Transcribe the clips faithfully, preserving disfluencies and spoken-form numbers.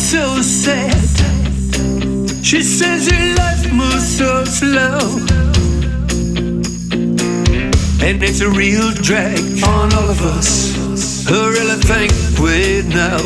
so sad. She says her life moves so slow, and it's a real drag on all of us who really think we know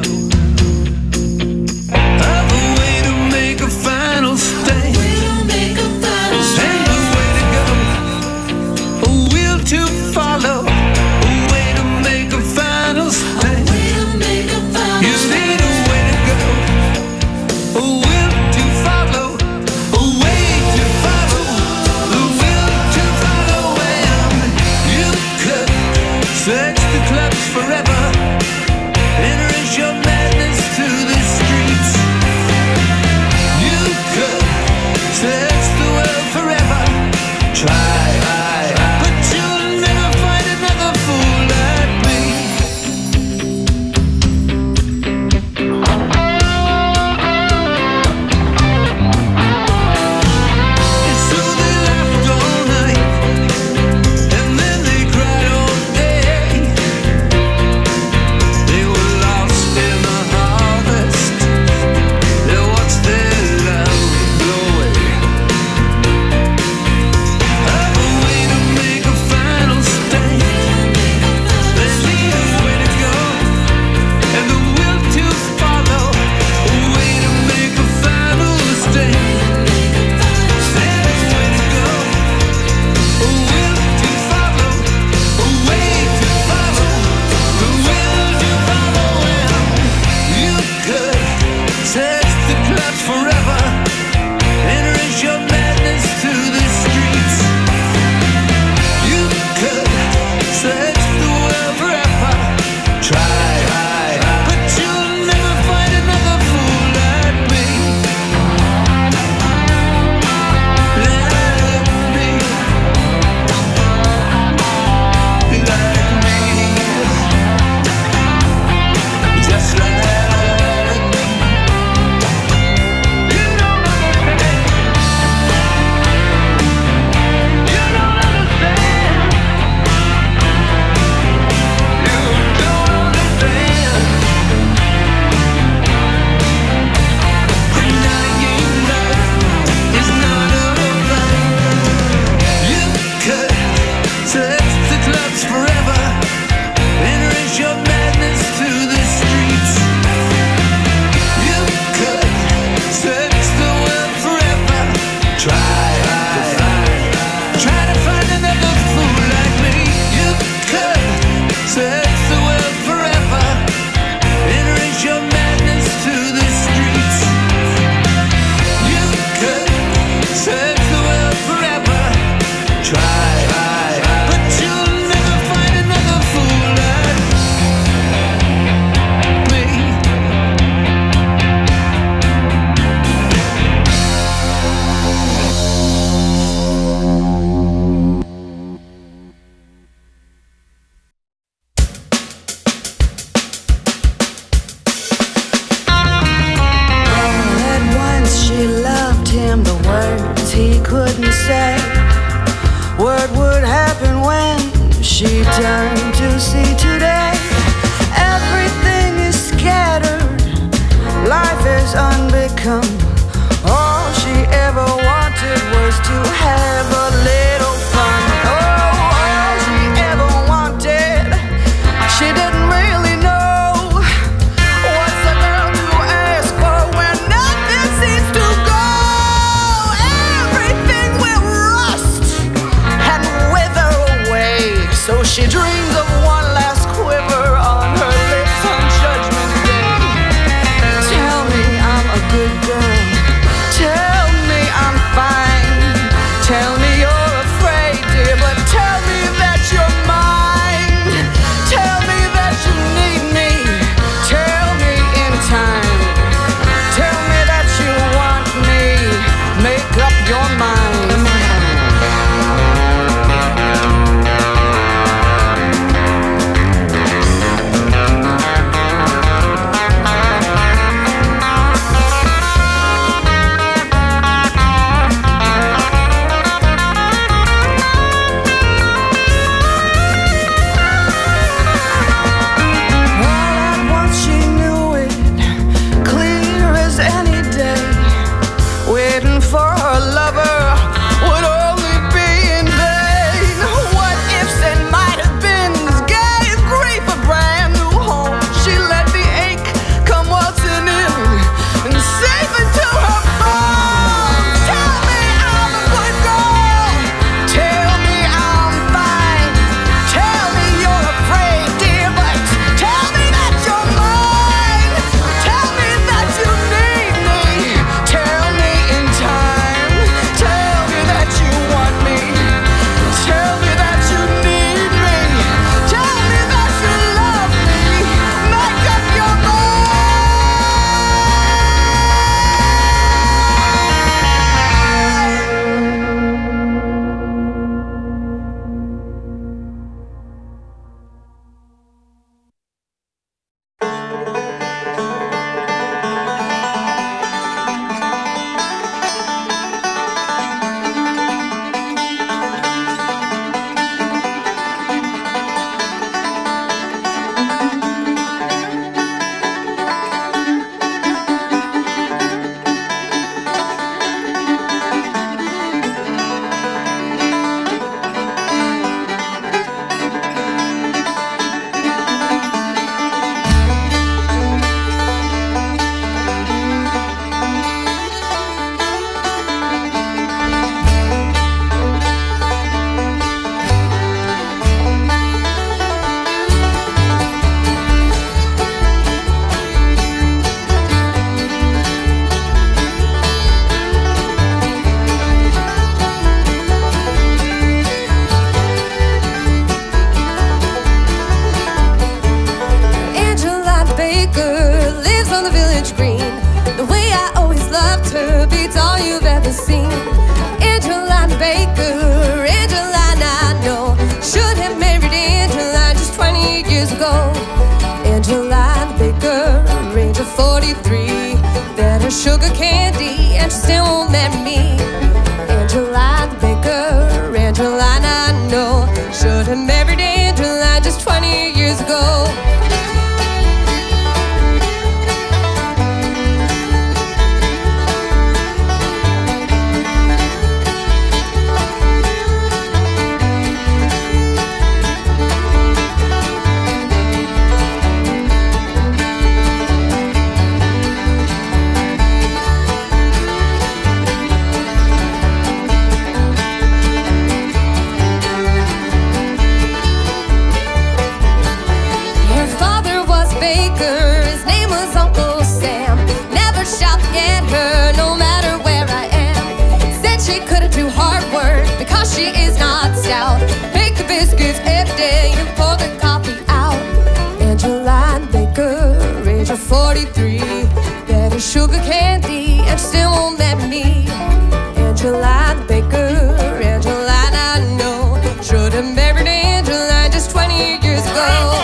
of a way to make a final stand, and a way to go, a will to follow, a way to make a final stand. You need a way to go, a will to follow, a way to follow, the will to follow. And you could search the clubs forever, enter your madness to the streets. You could search the world forever, try, but you'll never find another fool like me. And so they laughed all night, and then they cried all day. They were lost in the harvest, they watched their love blow away. Have a way to make a final stand, they need a way to go, and the will to follow, a way to make a final stand. There's a way to go, a will to follow, a way to follow, the will to follow. And you could search the clubs forever, enter your madness to the streets. You could search the world forever, try, but you'll never find another fool like me, like me, like me, just like me. You don't understand, you don't understand, you don't understand. Denying life is not over. You could search the clubs forever, enter your madness to the streets. You could search the world forever, try, try to find another fool like me. You could search the world forever, enter your madness to the streets. You could search the world forever, try, but you'll never find another fool like me. And once she loved him, the words he couldn't say. What would happen when she turned to see today? Everything is scattered, life is unbecome. All she ever wanted was to have a little fun. Oh, all she ever wanted, she didn't really know. What's a girl to ask for when nothing seems to go? Everything will rust and wither away. So she dreams of one last quiver ago. Angeline Baker, age of forty-three, fed her sugar candy and she still won't marry me. Angeline Baker, Angeline I know, should have married Angeline just twenty years ago. She is not stout. Bake the biscuits every day and pour the coffee out. Angeline Baker, age of forty-three, fed her sugar candy and she still won't marry me. Angeline Baker, Angeline I know, should have married Angeline just twenty years ago.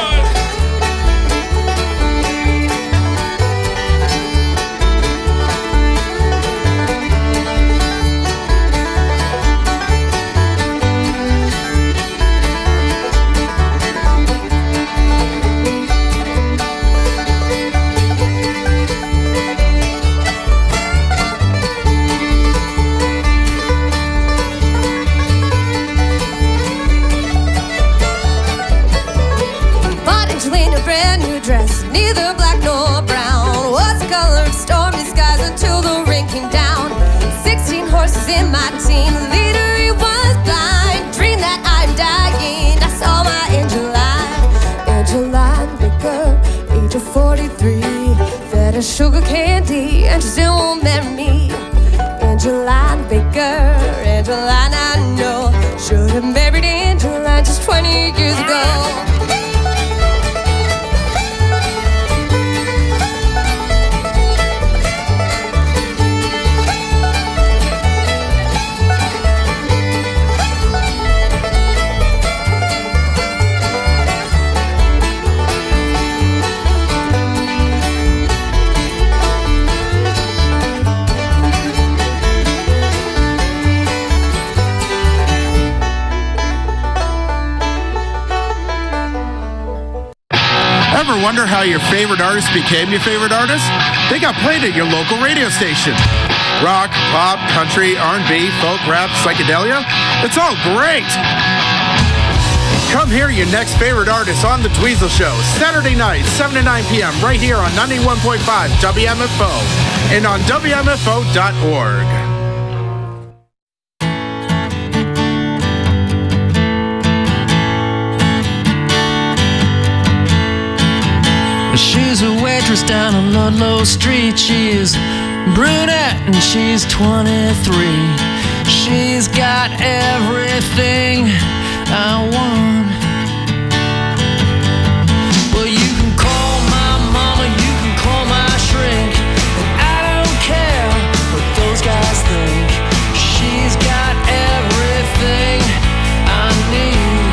Neither black nor brown, was the color of stormy skies until the rain came down. Sixteen horses in my team, the leader he was blind. Dreamed that I'm dying, I saw my Angeline. Angeline Baker, age of forty-three, fed her sugar candy and she still won't marry me. Angeline Baker, Angeline I know, should have married Angeline just twenty years ago. Ever wonder how your favorite artist became your favorite artist? They got played at your local radio station. Rock, pop, country, R and B, folk, rap, psychedelia. It's all great. Come hear your next favorite artist on The Dweezil Show, Saturday night, seven to nine p.m. right here on ninety-one point five W M F O and on W M F O dot org. She's a waitress down on Ludlow Street. She's brunette and she's twenty-three. She's got everything I want. Well, you can call my mama, you can call my shrink, and I don't care what those guys think. She's got everything I need.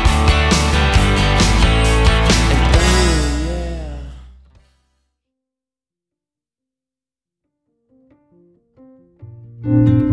And oh yeah.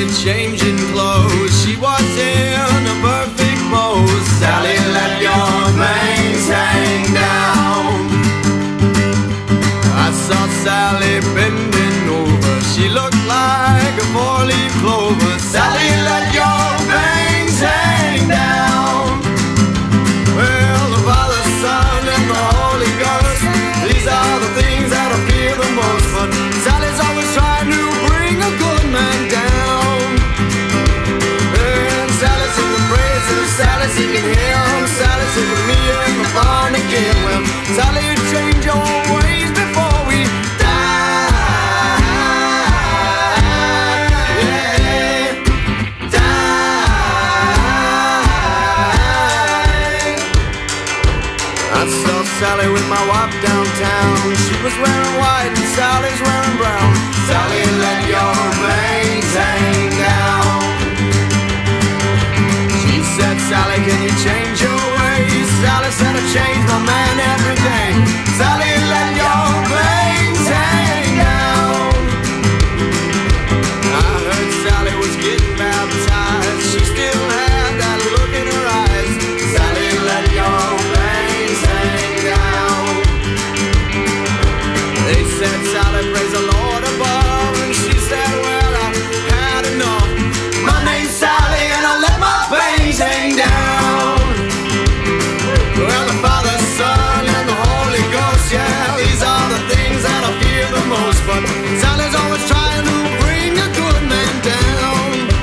changing clothes. She was in a perfect pose. Sally, let your bangs hang down. I saw Sally bending over. She looked like a four-leaf clover. Sally, let your bangs hang down. Well, the Father, Son, and the Holy Ghost, these are the things that I fear the most. But Sally's always trying to bring a good man down. And Sally singing praises, Sally singing hymns, Sally singing me and the born again. Well, Sally, you change your ways before we die. Yeah, die. I saw Sally with my wife downtown. She was wearing white and Sally's wearing brown. Sally, let your bangs hang down. She said, Sally, can you change your ways? Sally said, I change my man every day. Sally, let your bangs hang down. I heard Sally was getting baptized. She still had that look in her eyes. Sally, let your bangs hang down. They said, Sally, praise the Lord above. And she said, well, I've had enough. My name's Sally and I let my bangs hang down. Well, the Father, Son, and the Holy Ghost, yeah, these are the things that I fear the most. But Sally's always trying to bring a good man down.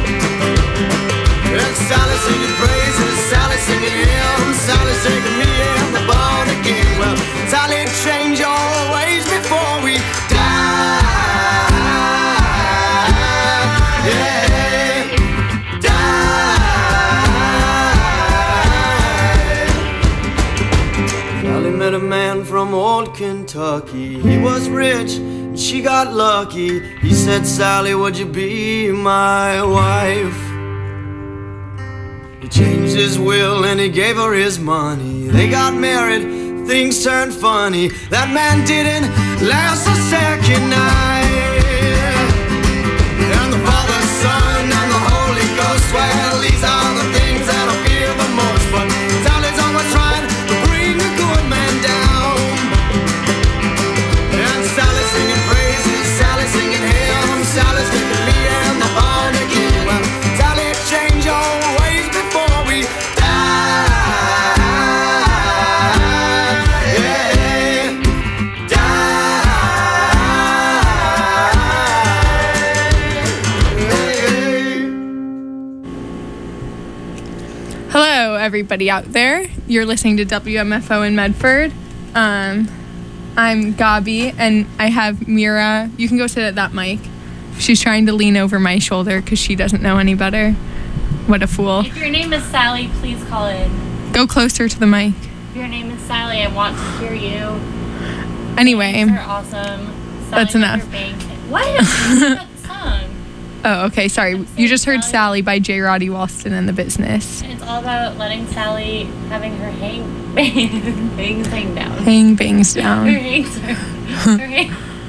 And Sally singing praises, Sally singing hymns, Sally singing me and the born again. Well, Sally, change your ways before we die. Yeah, die. Sally met a man from old Kentucky. He was rich and she got lucky. He said, Sally, would you be my wife? He changed his will and he gave her his money. They got married, things turned funny. That man didn't last a second night. And the Father, Son, and the Holy Ghost, well, these are the things that I fear the most. But Sally's always trying to bring a good man down. And Sally singing praises, Sally singing hymns, Sally's taking me and the born again. Well, Sally, change your ways before we die. Yeah, Hello, everybody out there. You're listening to W M F O in Medford. Um, I'm Gabi, and I have Mira. You can go sit at that mic. She's trying to lean over my shoulder because she doesn't know any better. What a fool. If your name is Sally, please call in. Go closer to the mic. If your name is Sally, I want to hear you. Anyway. Bangs are awesome. Sally, That's enough. your bangs- What? That's not the song. Oh, okay, sorry. You just heard Sally by J. Roddy Walston and the Business. It's all about letting Sally having her hang bangs hang down. Hang bangs down. Her hangs are, her hang-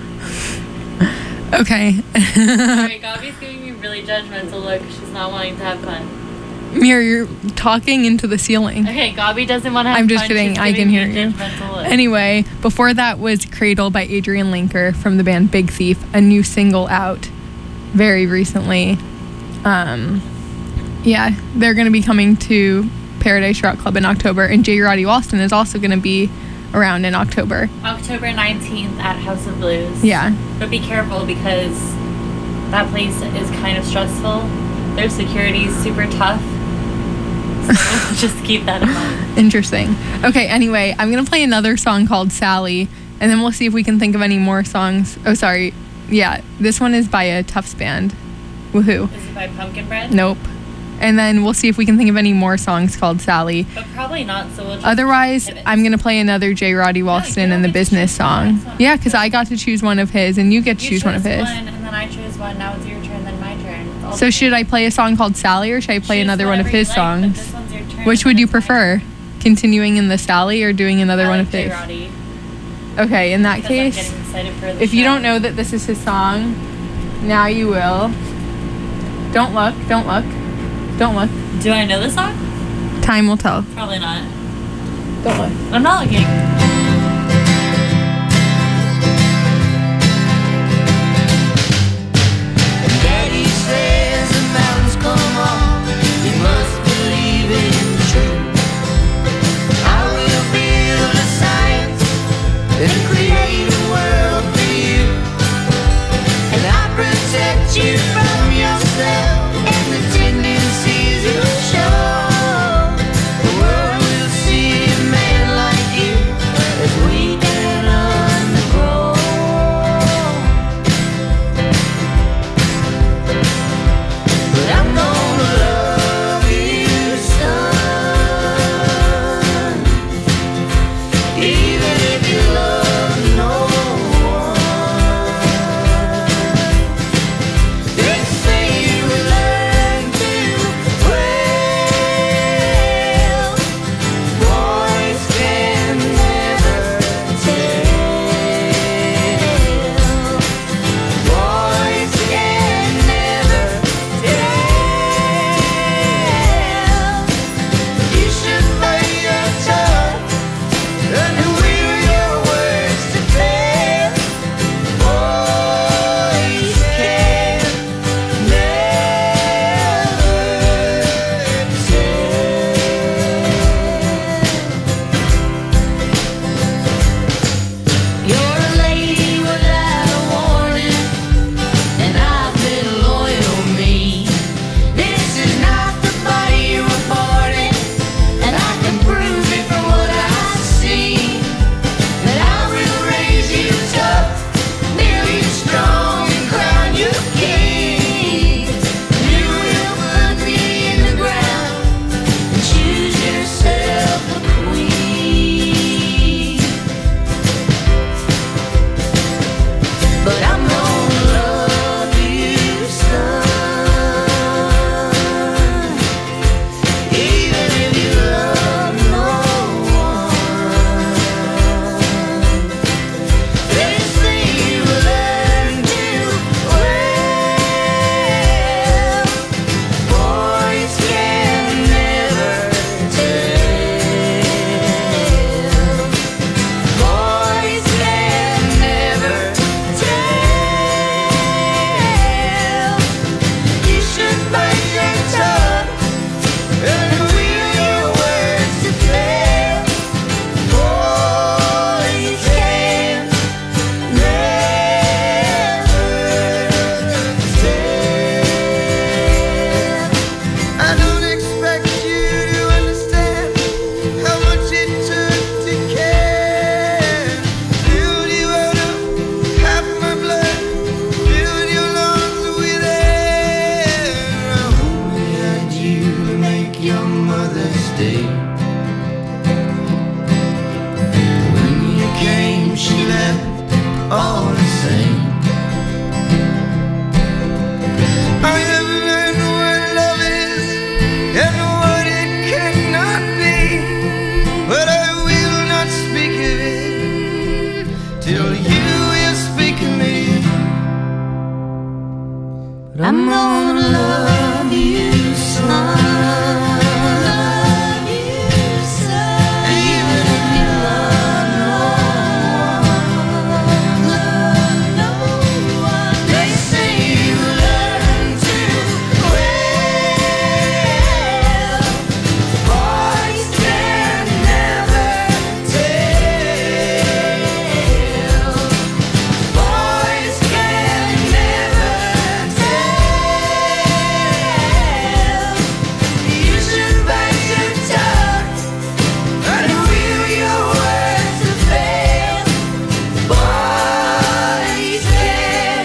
Okay. Sorry, Gabi's giving me a really judgmental look. She's not wanting to have fun. Mira, you're talking into the ceiling. Okay, Gabi doesn't want to have I'm just fun. kidding. She's I giving can me hear a you. judgmental look. Anyway, before that was Cradle by Adrian Linker from the band Big Thief, a new single out very recently. Um, yeah, they're going to be coming to Paradise Rock Club in October, and J. Roddy Walston is also going to be around in October. October nineteenth at House of Blues. Yeah. But be careful because that place is kind of stressful. Their security is super tough. So just keep that in mind. Interesting. Okay, anyway, I'm going to play another song called Sally, and then we'll see if we can think of any more songs. Oh, sorry. Yeah, this one is by a Tufts band. Woohoo. Is it by Pumpkin Bread? Nope. And then we'll see if we can think of any more songs called Sally. But probably not, so we'll just Otherwise, pivot. I'm going to play another J. Roddy Walston and the Business song. Yeah, because I got to choose one of his, and you get to You choose one of chose his. one, and then I chose one. Now it's your turn, then my turn. It's all So the should I play a song called Sally, or should I play Choose another one of whatever you his like, but songs? this one's your turn, Which and would then you it's my prefer? Continuing in the Sally or doing another I one like of his? J. Roddy, Okay, in that because I'm case, getting excited for the if you show. don't know that this is his song, now you will. Don't look. Don't look. Don't look. Do I know the song? Time will tell. Probably not. Don't look. I'm not looking. Daddy says the mountains come on. You must believe it's true. I will build a science and create a world for you. And I protect you from yourself and the tendencies you show. The world will see a man like you as we can undergrow. But I'm gonna love you, son, even if you love no one. They say you will learn to well. Boys can never tell. Boys can never tell. You should bite your tongue and will your words to fail. Boys can never tell. You're a lady without a warning, and I've been loyal, me. This is not the body you were born in, and I can prove it from what I see. That I will raise you tough, build you strong, and crown you king. You will put me in the ground and choose yourself a queen. But I'm gonna love you, son, even if you love no one. They say you will learn to well. Boys can never tell. Boys can never tell. You should bite your tongue and will your words to fail. Boys can never tell. I don't expect you to understand how much it took to care. Build you out of half my blood, build your lungs with air. I only had you to make your mother stay. When you came, she left all the same. I have learned what love is and what it cannot be, but I will not speak of it till you will speak of me. But I'm gonna love you, son. Love you, son. Even if you love no one. Love no one. They say you learn to well. Boys can never tell. Boys can never tell. You should bite your tongue and will your words to fail. Boys can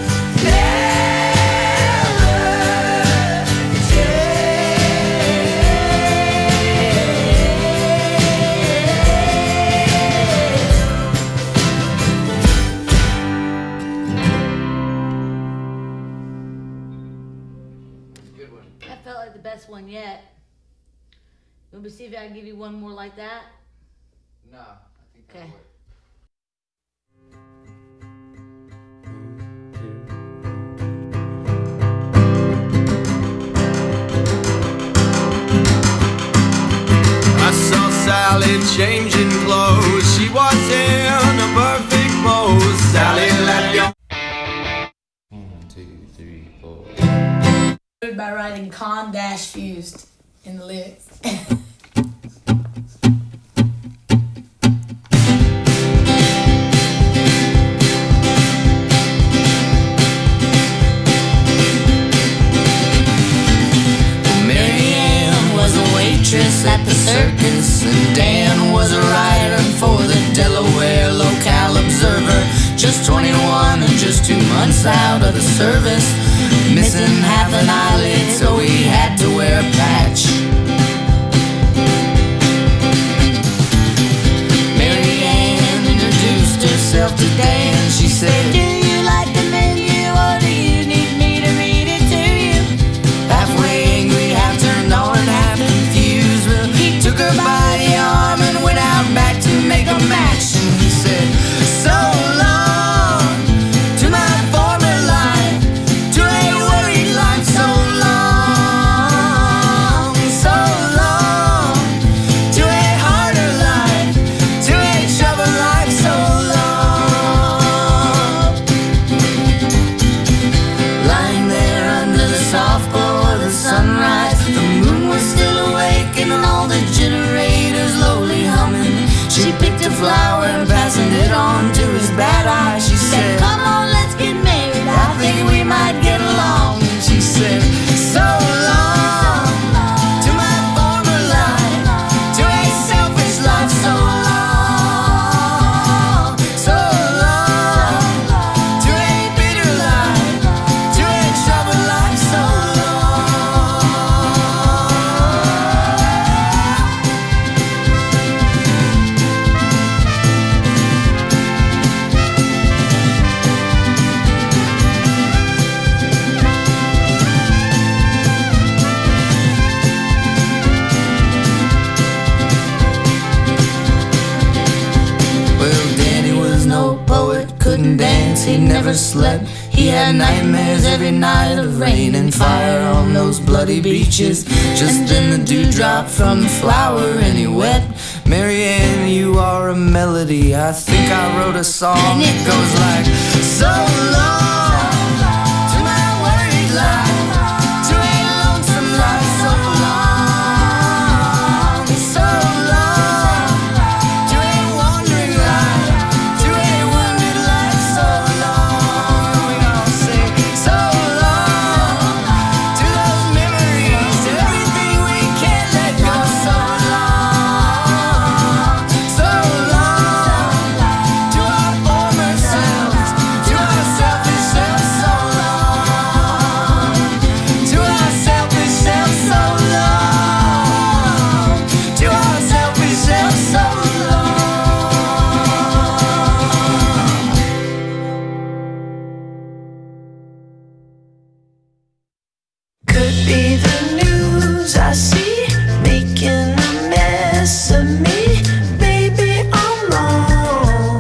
That felt like the best one yet. You want me to see if I can give you one more like that? No, I think that'll Okay. work. Sally changing clothes. She was in a perfect pose. Sally, let your One, two, three, four. By writing con dash fused in the lyrics. At the circus, and Dan was a writer for the Delaware Local Observer. Just twenty-one and just two months out of the service, missing half an eyelid, so he had to wear a patch. Mary Ann introduced herself to Dan. She said, "Do you like the menu, or do you need me to read it to you?" Halfway angry, half turned on, half confused. Well, he took her by the arm and went out back to make a match. And he said, "So long to my former life, to a worried life. So long, so long to a harder life, to a troubled life. So long." Lying there under the soft glow of the sunrise, the moon was still awake and all the generators slowly humming. She picked a flower and passing it on to his bad eye. She said, "Come on, let's get married. I think we might get along." And she said, "So long to my former life, to a selfish life. So long, so long to a bitter life, to a troubled life. So well, Danny was no poet, couldn't dance, he never slept. He had nightmares every night of rain and fire on those bloody beaches. Just then the dewdrop from the flower and he wept. "Mary Ann, you are a melody. I think I wrote a song that goes like, so long to my worried life, to a lonesome life. So long, so long to a wandering life, to a wounded life. So long." We all say, "So long to those memories, to everything we can't let go. So long, so long to our former selves, to our selfish selves. So long to our selfish selves. So long to our selfish selves. So long." Could be the news I see making a mess of me. Maybe I'm wrong.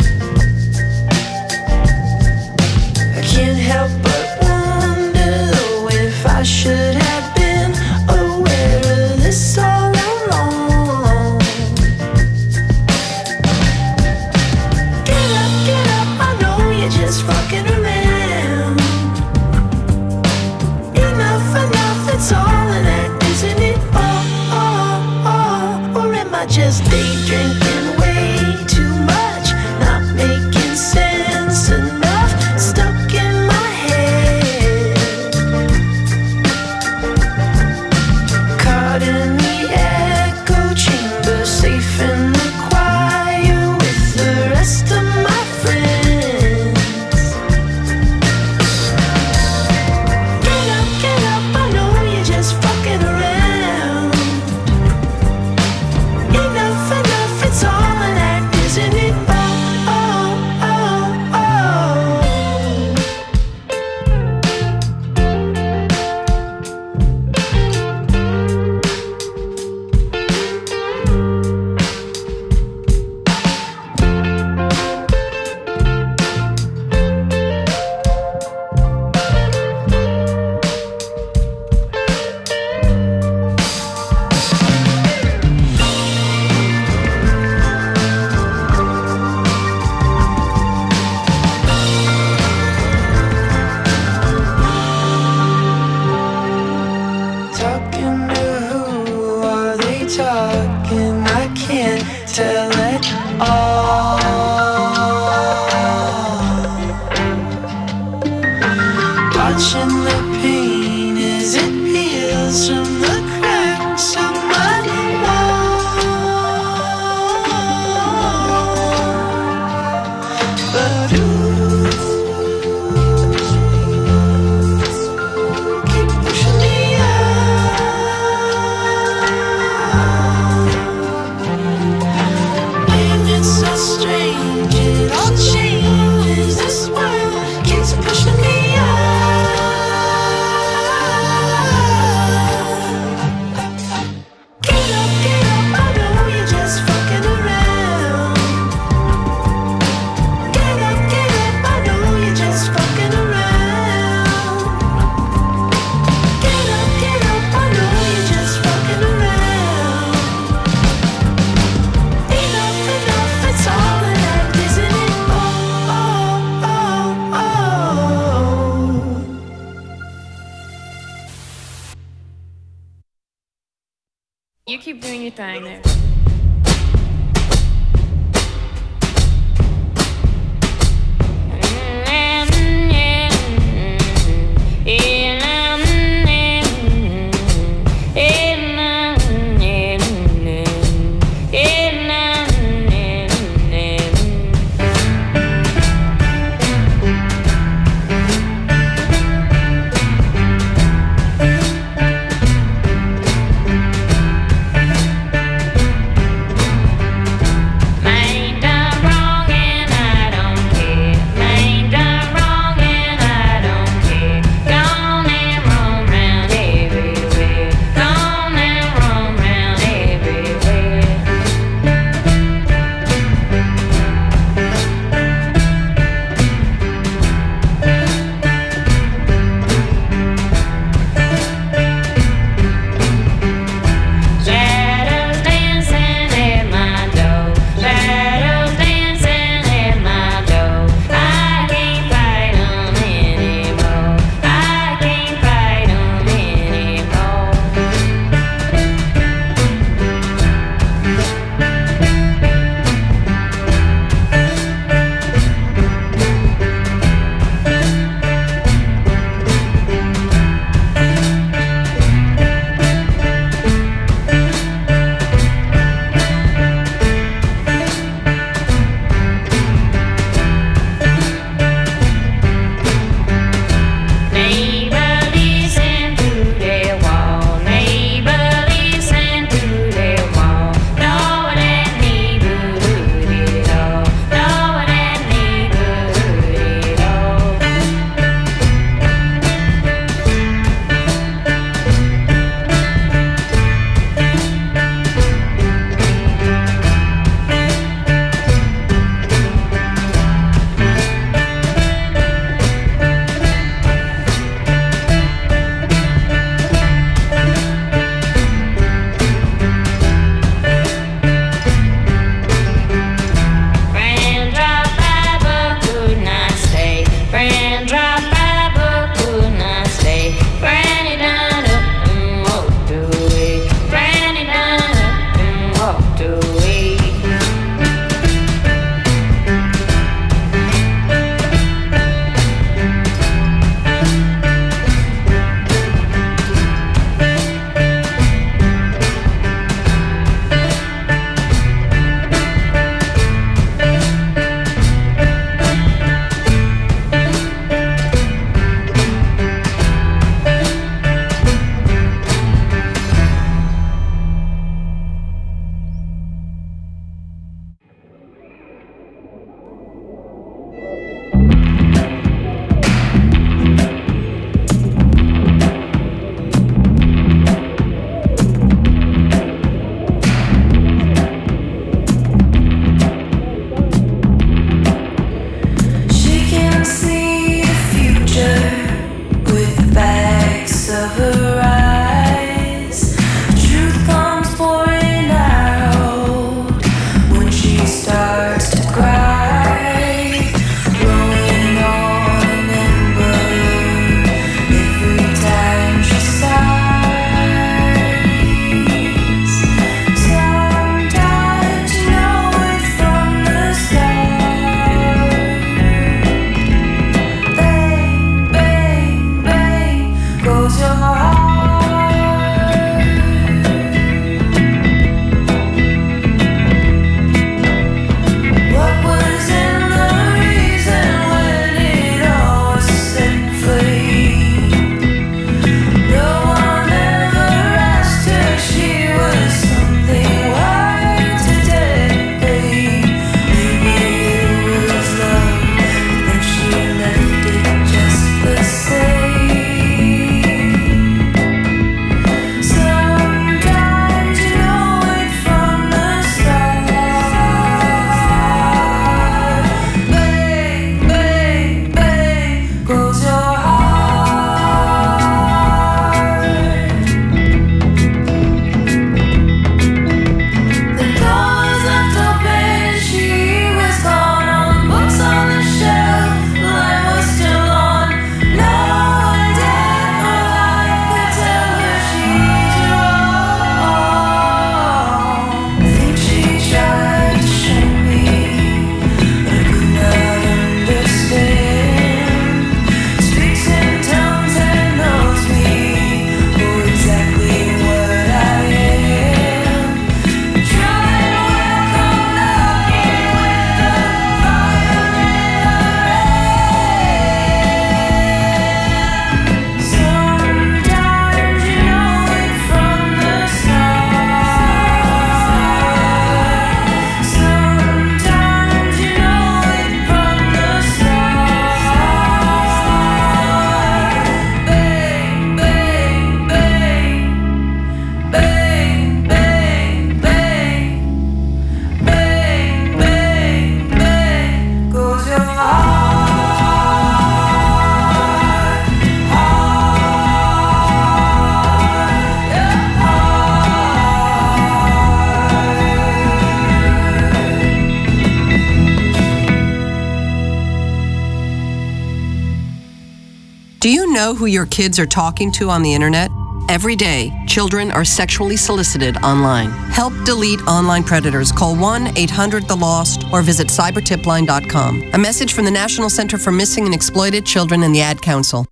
I can't help but wonder though if I should have been aware of this all along. Get up, get up, I know you're just fucking around. Enough, enough, that's all an act, isn't it? Oh, oh, oh. Or am I just day drinking way too much? Not making sense enough, stuck in my head. Caught in the echo chamber, safe in the choir with the rest of my friends. Get up, get up, I know you're just fucking around. Enough, enough. talking to who? Are they talking? I can't tell at all. Watching the pain as it peels from the cracks of my wall. But ooh, keep pushing me out. And it's so strange, it all changes. This world keeps pushing me out. Get up, get up, I know you're just fucking around. Get up, get up, I know you're just fucking around. Get up, get up, I know you're just fucking around. Enough, enough, it's all an act, isn't it? Oh, oh, oh, oh. You keep doing your thing there. know who your kids are talking to on the internet? Every day, children are sexually solicited online. Help delete online predators. Call one eight hundred the lost or visit cyber tip line dot com. A message from the National Center for Missing and Exploited Children and the Ad Council.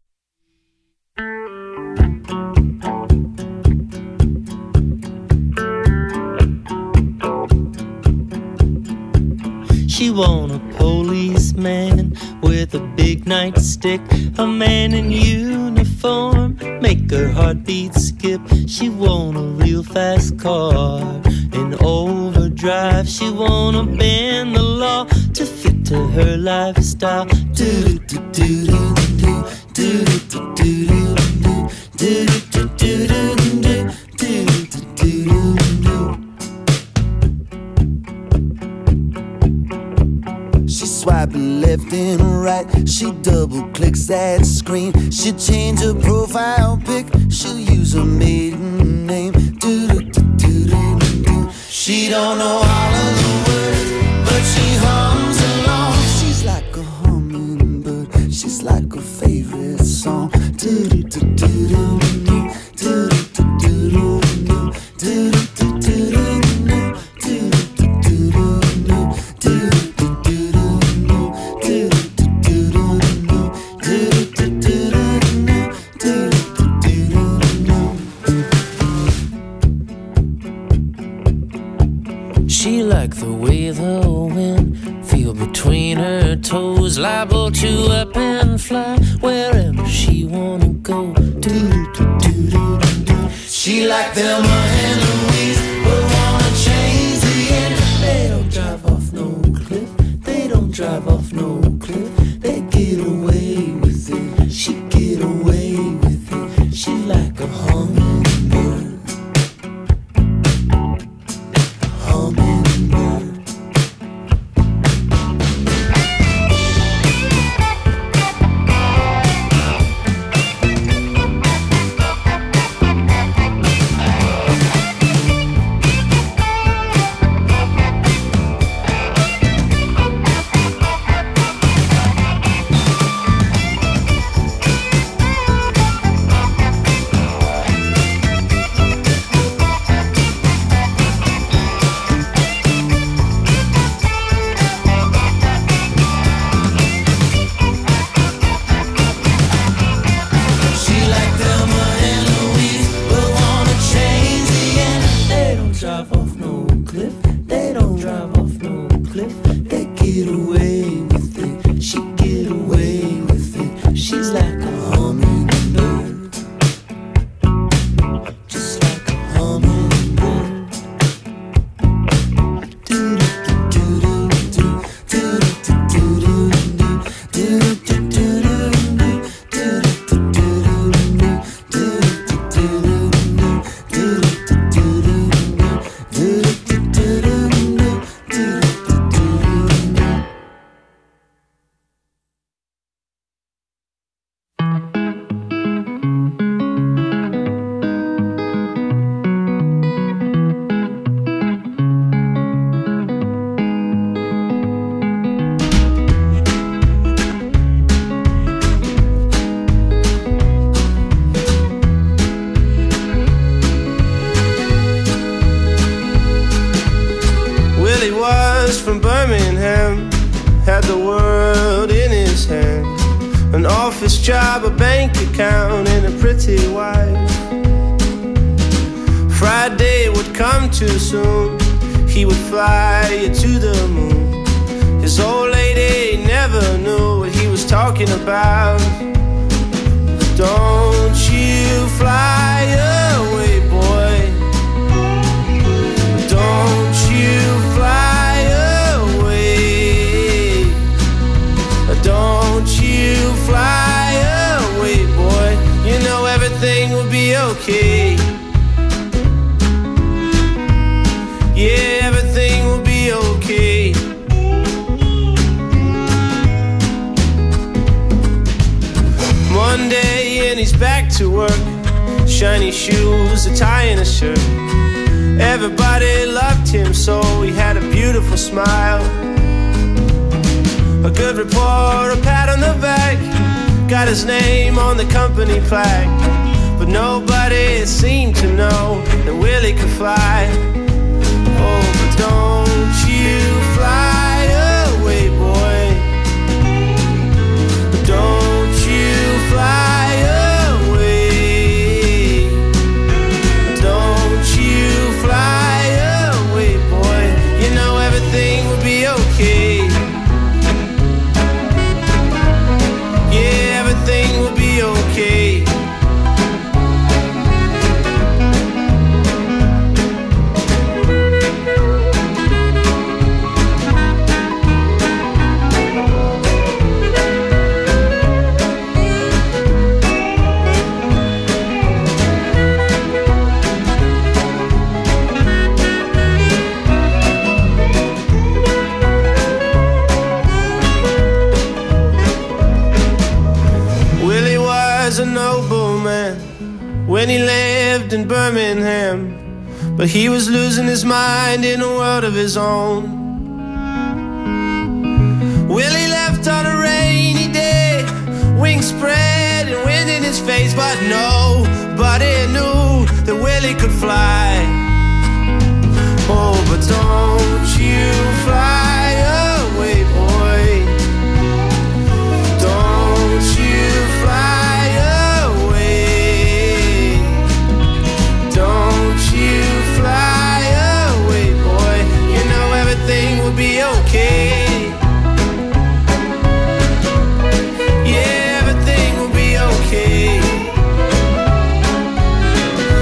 She want a policeman with a big nightstick, a man in uniform, make her heartbeat skip. She want a real fast car in overdrive. She wanna bend the law to fit to her lifestyle. Do do do do do do do do do do do do do do do. Swiping left and right, she double clicks that screen. She'll change her profile pic, she'll use her maiden name. Do do do do do do. She don't know all of the words, but she hums along. She's like a hummingbird, she's like her favorite song. Do do do do do do do do do do do do. She like the way the wind feel between her toes, liable to up and fly wherever she wanna go. Do do do do do. She like them and Louise, but wanna change the end. They don't drive off no cliff, they don't drive off no cliff. They get away with it, she get away with it. She like a hummingbird. from Birmingham, had the world in his hand. An office job, a bank account, and a pretty wife. Friday would come too soon, he would fly you to the moon. His old lady never knew what he was talking about. Don't you fly away, boy. Don't you fly away. Don't you fly away, boy. You know everything will be okay. Yeah, everything will be okay. Monday and he's back to work. Shiny shoes, a tie and a shirt. Everybody loved him so, he had a beautiful smile. A good report, a pat on the back. got his name on the company plaque, but nobody seemed to know that Willie could fly. Oh, but don't you fly away, boy. Don't you fly away. Don't you fly away, boy. You know everything will be okay. Yeah, everything will be okay. A nobleman when he lived in Birmingham, but he was losing his mind in a world of his own. Willie left on a rainy day, wings spread and wind in his face, but nobody knew that Willie could fly. Oh, but don't you fly away, boy. Don't you fly. Fly away, boy. You know everything will be okay. Yeah, everything will be okay.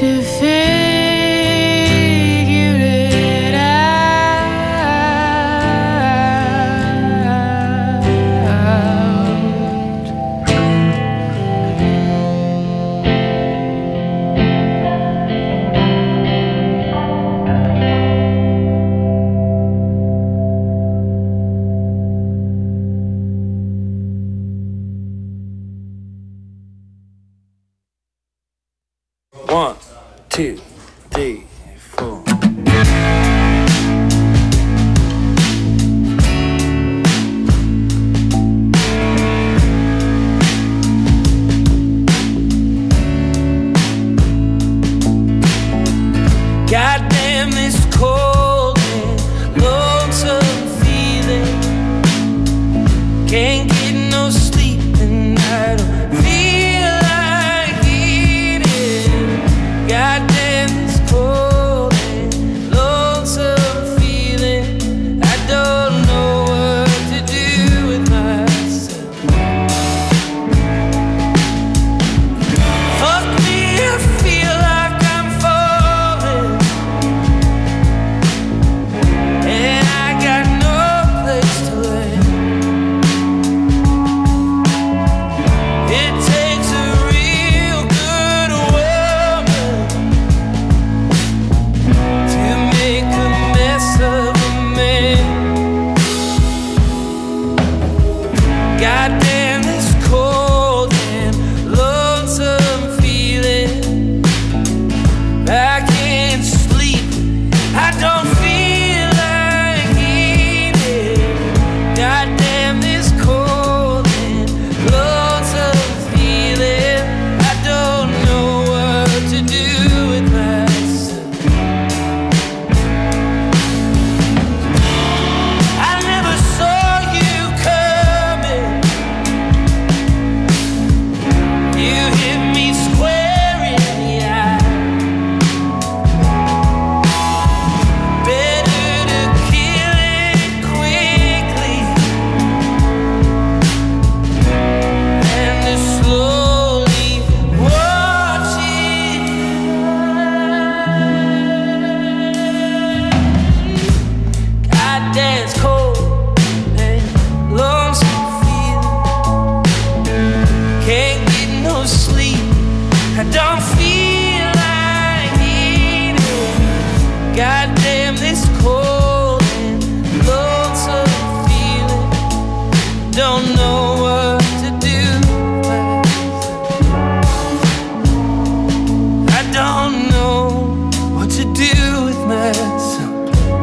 to figure it out. One, two, three, four. Goddamn this cold and lonesome feeling. Can't get no sleep and I don't feel like eating. Goddamn this cold and lonesome feeling. I don't know what to do with myself. Fuck me, I feel like I'm falling, and I got no place to land. It takes a real good woman to make a mess of a man. Goddamn this cold and lonesome feeling. I can't sleep, I don't feel like eating. Goddamn this cold and lonesome feeling. I don't know what to do with myself. I never saw you coming. You hit me square in the eye. Better to kill it quickly than to slowly watch it die. Goddamn it's cold and lonesome feeling. Can't get no sleep. I don't feel like eating. Goddamn this cold and lonesome feeling. Don't know what to do. I don't know what to do with myself.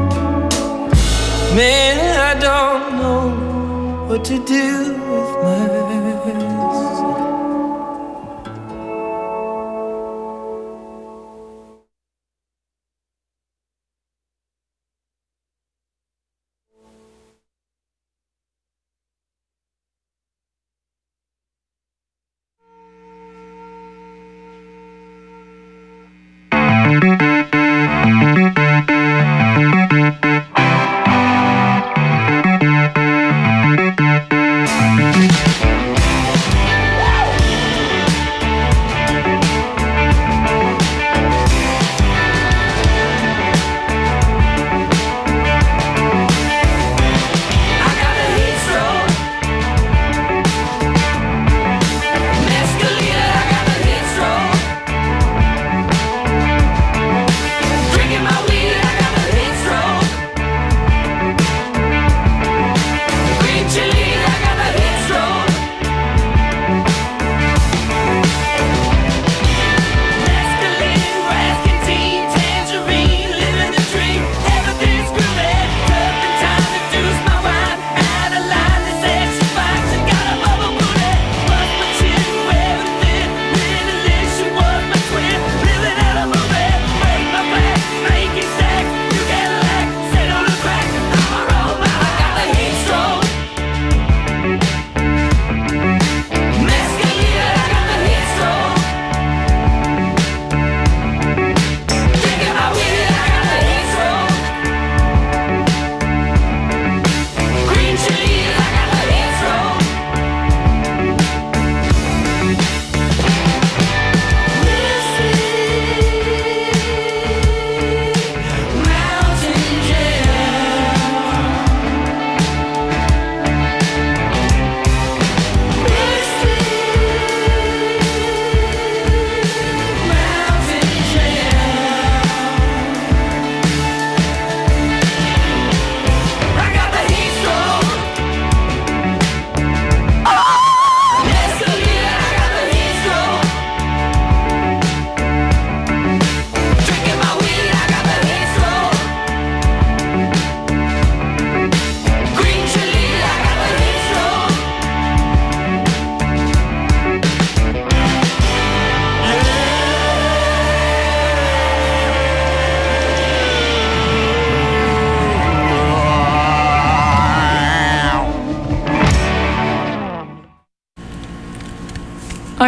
Man, I don't know what to do with myself.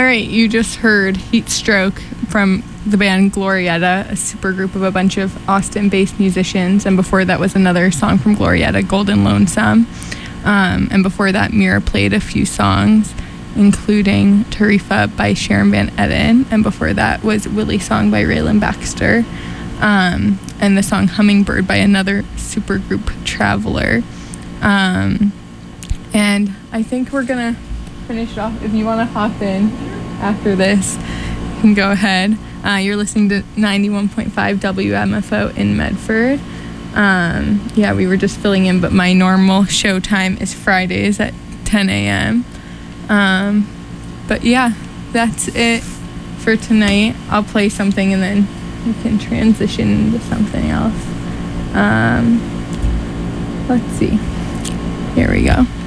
right, you just heard Heat Stroke from the band Glorietta, a super group of a bunch of Austin-based musicians. And before that was another song from Glorietta, Golden Lonesome. Um, and before that, Mira played a few songs, including Tarifa by Sharon Van Etten. And before that was Willie Song by Raylan Baxter. Um, and the song Hummingbird by another supergroup, Traveler. Um, and I think we're going to finish it off. If you want to hop in after this, you can go ahead. Uh, you're listening to ninety-one point five W M F O in Medford. Um, yeah, we were just filling in, but my normal show time is Fridays at ten a.m. Um, but yeah, that's it for tonight. I'll play something and then we can transition into something else. Um, let's see. Here we go.